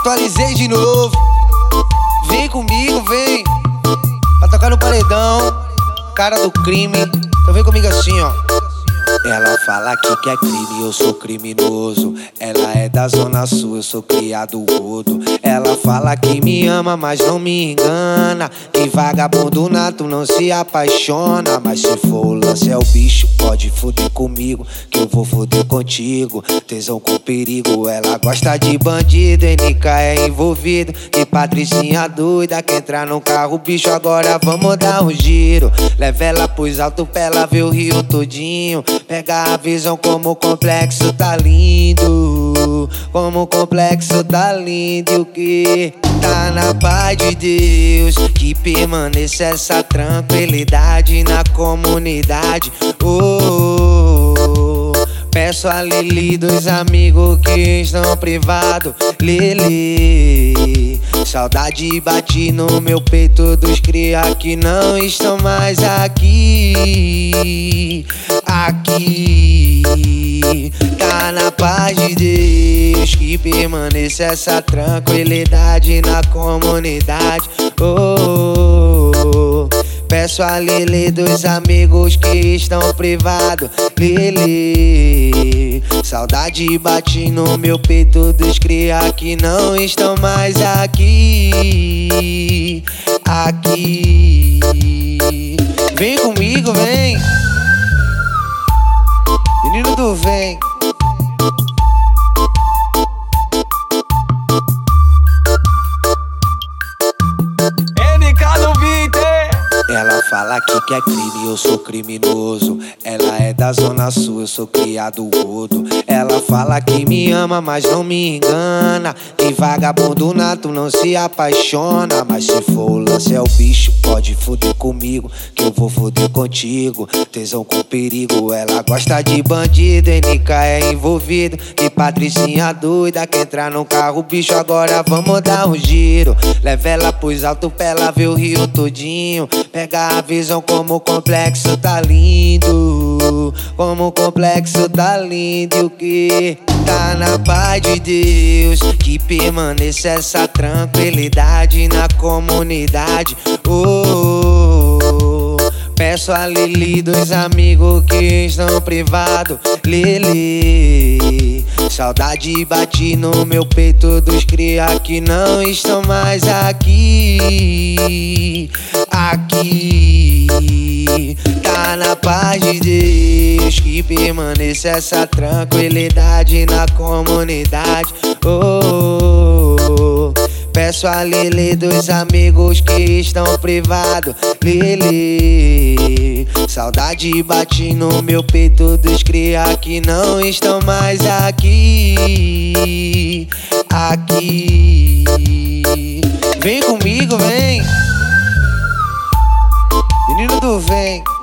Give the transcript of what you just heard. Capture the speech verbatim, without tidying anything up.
Atualizei de novo. Vem comigo, vem. Pra tocar no paredão. Cara do crime. Então vem comigo assim, ó. Ela fala que quer crime, eu sou criminoso. Ela é da zona sul, eu sou criado rodo. Ela fala que me ama, mas não me engana. Que vagabundo nato não se apaixona. Mas se for o lance é o bicho, pode foder comigo, que eu vou foder contigo. Tesão com perigo, ela gosta de bandido. N K é envolvido, que Patricinha doida. Que entrar no carro, bicho, agora vamos dar um giro. Leva ela pros altos pra ela ver o rio todinho. Pega a visão como o complexo tá lindo. Como o complexo tá lindo. E o que tá na paz de Deus, que permaneça essa tranquilidade na comunidade. Oh, oh, oh. Peço a Lili dos amigos que estão privados. Lili, saudade bate no meu peito dos cria que não estão mais aqui. Aqui tá na paz de Deus, que permaneça essa tranquilidade na comunidade. Oh, oh, oh. Peço a Lili dos amigos que estão privados. Lili, saudade bate no meu peito dos cria que não estão mais aqui. Aqui. Vem comigo, vem. Menino do vem. N K no beat. Ela fala que quer crime, eu sou criminoso. Ela é da zona sul, eu sou criado rodo. Ela fala que me ama, mas não me engana. Que vagabundo nato não se apaixona. Mas se for o lance é o bicho, pode foder comigo, que eu vou foder contigo. Tesão com perigo, ela gosta de bandido. N K é envolvido, que Patricinha doida. Que entrar no carro, bicho, agora vamos dar um giro. Leva ela pros altos pra ela ver o rio todinho. Pega a visão como o complexo tá lindo. Como o complexo tá lindo. E o que tá na paz de Deus, que permaneça essa tranquilidade na comunidade. Oh, oh, oh. Peço a Lili dos amigos que estão privados. Lili, saudade bate no meu peito dos cria que não estão mais aqui. Aqui tá na paz de Deus, que permaneça essa tranquilidade na comunidade. Oh, oh, oh. Peço a Lili dos amigos que estão privados. Lili, saudade bate no meu peito dos cria que não estão mais aqui. Aqui. Vem comigo, vem. Menino do vem.